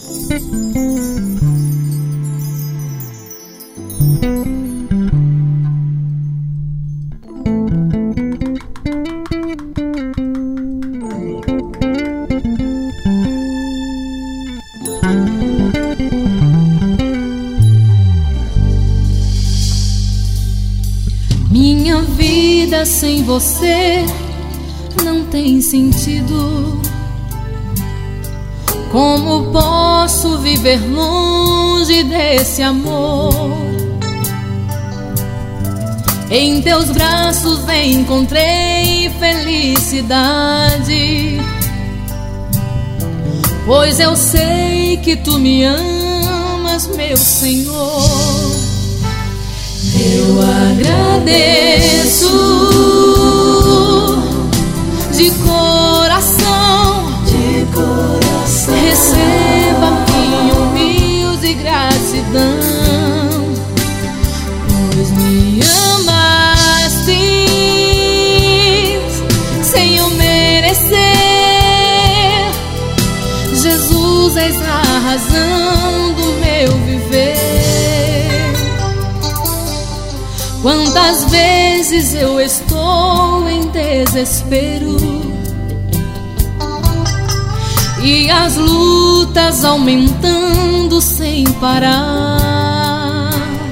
Minha vida sem você não tem sentido. Como posso viver longe desse amor? Em teus braços encontrei felicidade, pois eu sei que tu me amas, meu Senhor. Eu agradeço de coração, receba minha humilde gratidão, pois me amaste sem eu merecer. Jesus, és a razão do meu viver. Quantas vezes eu estou em desespero e as lutas aumentando sem parar,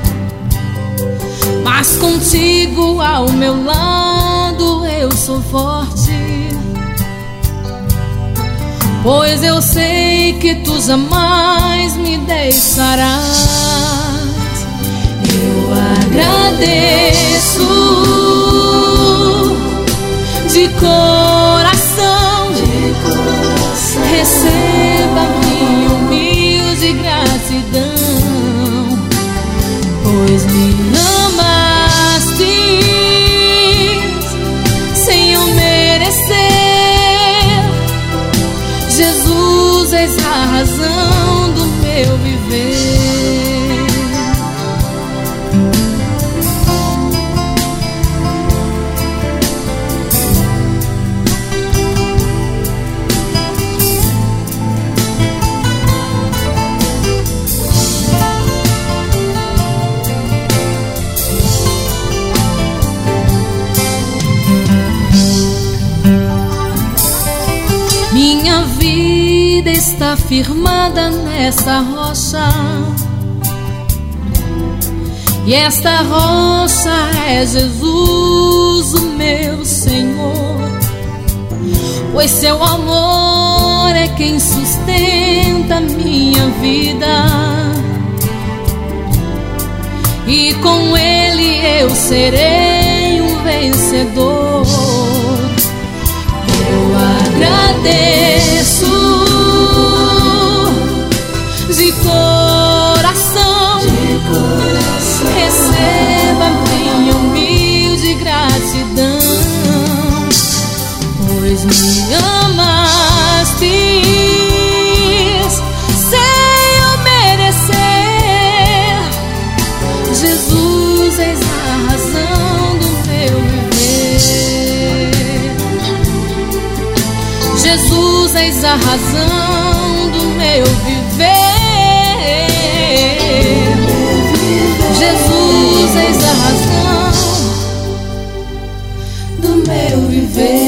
mas contigo ao meu lado eu sou forte, pois eu sei que tu jamais me deixarás. Eu agradeço de coração, receba minha humilde gratidão, pois me amaste sem eu merecer. Jesus, és a razão do meu viver. Minha vida está firmada nesta rocha, e esta rocha é Jesus, o meu Senhor, pois seu amor é quem sustenta minha vida, e com ele eu serei um vencedor. Eu agradeço de coração, receba minha humilde gratidão, pois me amaste sem eu merecer. Jesus, és a razão do meu viver. Jesus, és a razão do meu viver. Jesus, és a razão do meu viver.